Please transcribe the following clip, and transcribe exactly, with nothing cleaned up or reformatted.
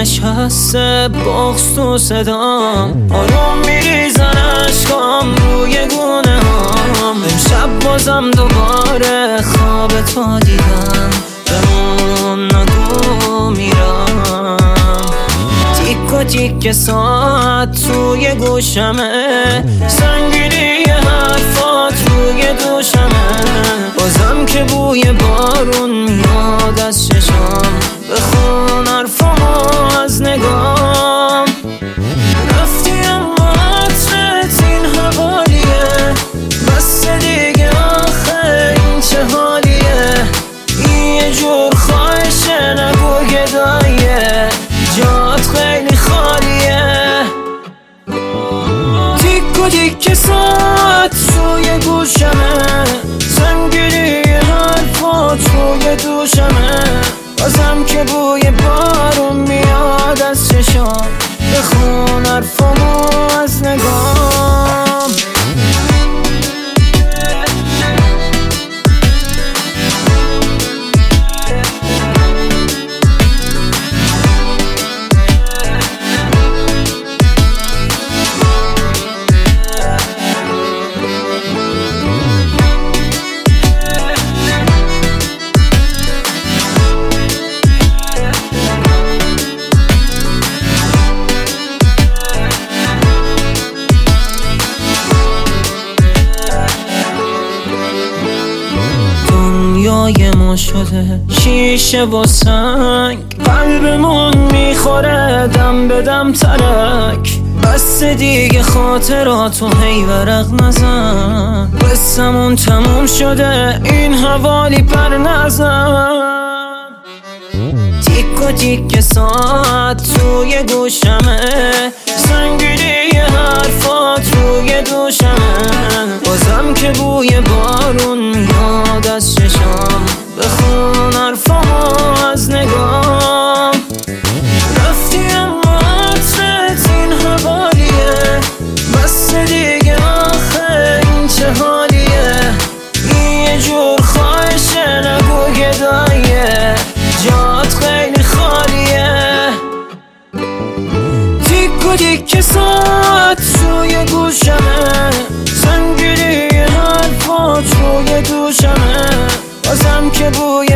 نشسته بغض تو صدام، آروم میریزن اشکام روی گونه هم. امشب بازم دوباره خواب تو دیدم، بمون نگو میرم. تیک و تیک ساعت توی گوشمه، سنگینی حرفات روی دوشمه. بازم که بوی بارون میاد از چشام، بخون حرفامو از نگام. رفتی اما عطرت این حوالیه، بس دیگه آخه این چه حالیه. این یه جور خواهشه نگو گداییه، جات خیلی خالیه. تیک و تیک ساعت توی گوشمه، سنگینی حرفات روی دوشمه. بازم که بوی بارون میاد از چشام، بخون حرفامو از نگام. دنیای ما شده شیشه و سنگ، قلبمون میخوره دم به دم ترک. بس دیگه خاطراتو هی ورق نزن، قصمون تموم شده این حوالی پر نزن. تیک و تیک ساعت توی گوشمه، سنگینی حرفات روی دوشمه. بازم که بوی بارون میاد از چشام، بخون حرفامو از نگام. رفتی اما عطرت این حوالیه، بس دیگه آخه این چه حالیه. این یه جور خواهشه نگو گداییه، جات خیلی خالیه. تیک و تیک ساعت توی گوشمه، سنگینی حرفات روی دوشمه. بازم که بوی